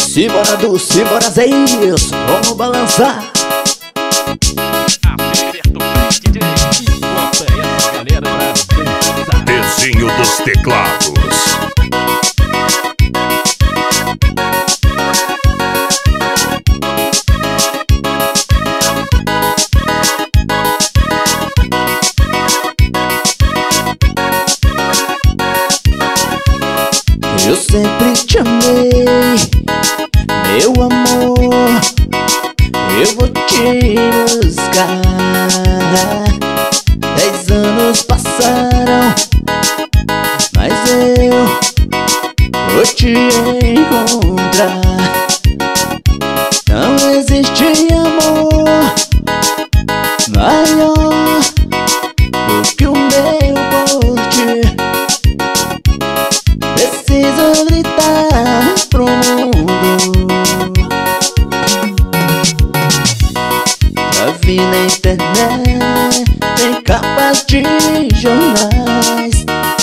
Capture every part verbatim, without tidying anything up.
Simbora do Simbora Zé isso, vamos balançar. Desenho dos teclados. Eu sempre te amei, meu amor, eu vou te buscar. Dez anos passaram, mas eu vou te encontrar. Não existe amor maior do que o meu por ti. Preciso gritar pro mundo. Já vi na internet, em capas de jornais,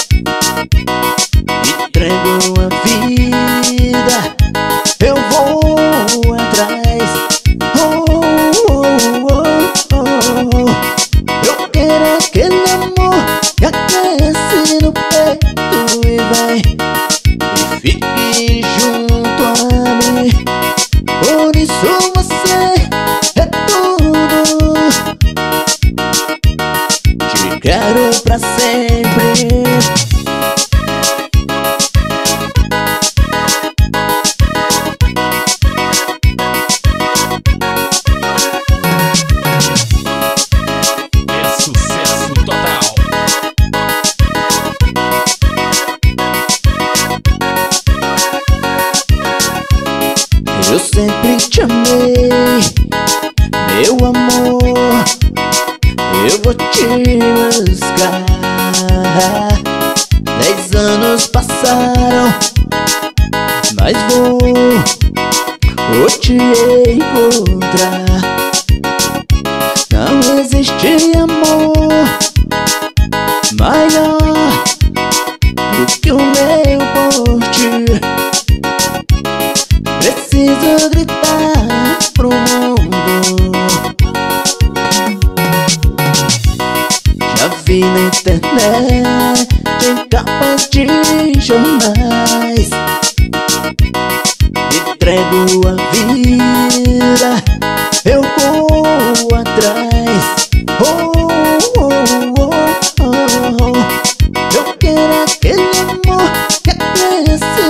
entrego a vida, eu vou atrás. Oh, oh, oh, oh. Eu quero aquele amor que aquece no peito e vai e fique junto a mim. Por isso você é tudo. Te quero pra sempre. É sucesso total. Eu sempre te amei, meu amor, eu vou te buscar. Dez anos passaram, mas vou, vou te encontrar. Não existe amor maior do que o meu por ti. Preciso gritar pro mundo. Já vi na internet, em capas de jornais, entrego a vida, eu vou atrás. Oh, oh, oh, oh, oh. Eu quero aquele amor que aquece